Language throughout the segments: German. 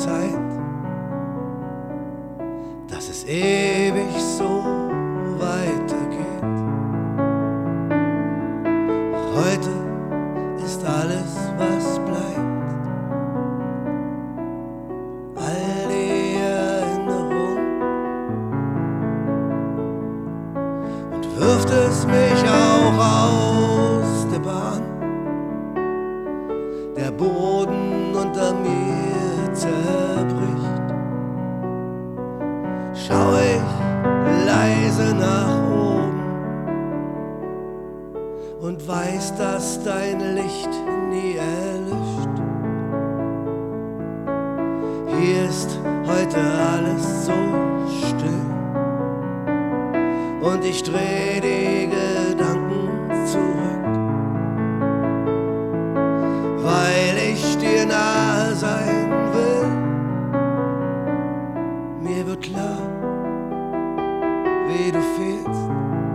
Zeit, dass es ewig so weitergeht. Heute ist alles, was bleibt, all die Erinnerung, und wirft es mich auch aus der Bahn. Der Boden unter mir zerbricht, schau ich leise nach oben und weiß, dass dein Licht nie erlischt. Hier ist heute alles so still und ich dreh die Gedanken zurück, weil ich dir nahe sein will. Mir wird klar, wie du fehlst,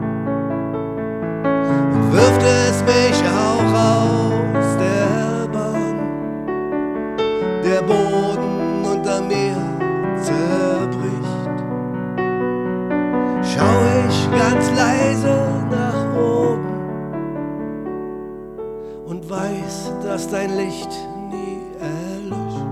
und wirft es mich auch aus der Bahn. Der Boden unter mir zerbricht, schau ich ganz leise nach oben und weiß, dass dein Licht nie erlischt.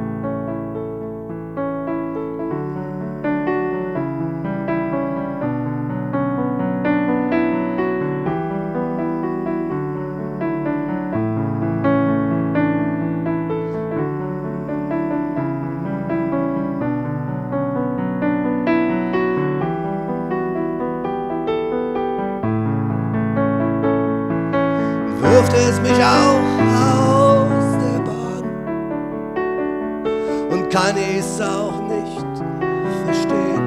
Wirft es mich auch aus der Bahn und kann ich's auch nicht verstehen.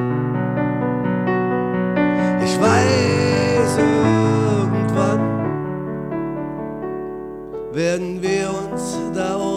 Ich weiß, irgendwann werden wir uns da